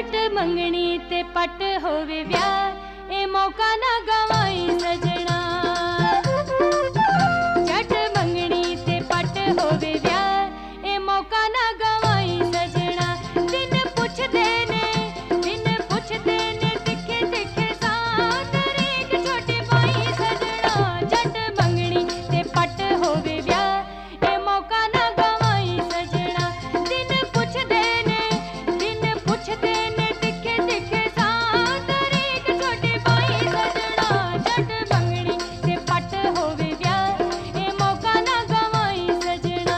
झट मंगनी ते पट होवे व्याह, ए मौका ना गवाई सजना। झट मंगनी ते पट होवे व्याह, ए मौका ना गवाई सजना। दिन पुछदे ने तिखे तिखे सां, तरीक छोटी पाई सजना। झट मंगनी ते पट होवे व्याह, ए मौका ना गवाई सजना। दिन पुछदे ने तिखे तिखे सां, तरीक छोटी पाई सजना। झट मंगनी ते पट होवे व्याह, ए मौका ना गवाई सजना।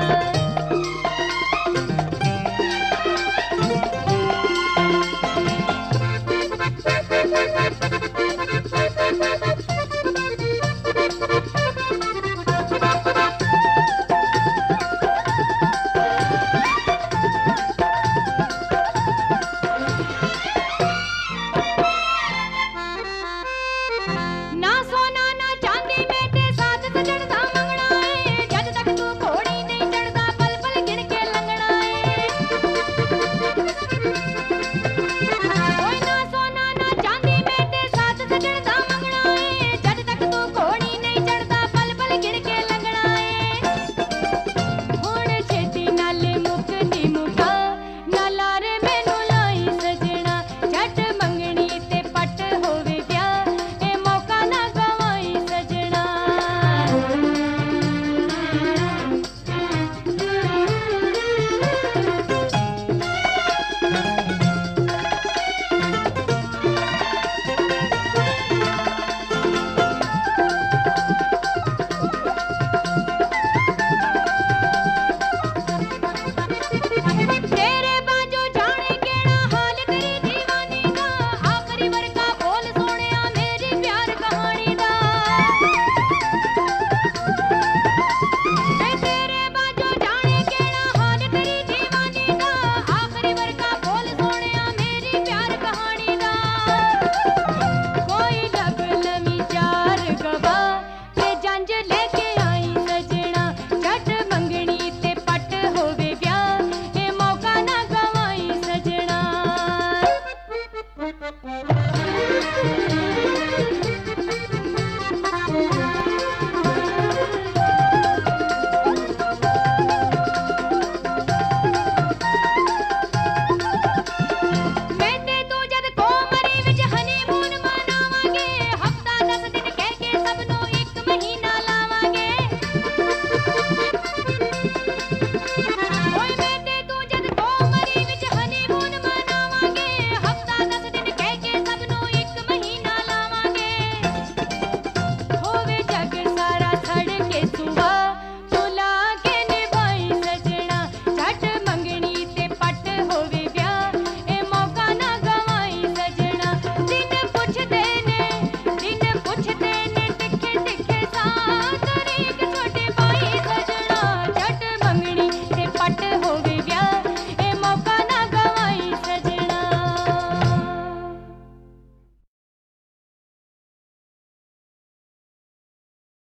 ना सोना ना चांदी मेटे साथ सजण दा मंगना है, जद तक तू घोड़ी नहीं चढ़दा पल पल गिन के लंघना है। ओए ना सोना ना चांदी मेटे साथ सजण दा मंगना है, जद तक तू घोड़ी नहीं चढ़दा पल पल गिन के लंघना है। हुण छेती नाल मुक नी मुका, ना लारे मैनू लाई सजना। झट मंगनी ते पट होवे व्याह, ए मौका ना गवाई सजना। तेरे बाजो जाने केड़ा हाल तेरी दीवानी दा, आखरी वर्गा बोल सोहणिया मेरी प्यार कहानी दा। तेरे बाजो जाने केड़ा हाल तेरी दीवानी दा, आखरी वर्गा बोल सोहणिया मेरी प्यार कहानी दा। कोई लब लमी चार गवा ते जंज ले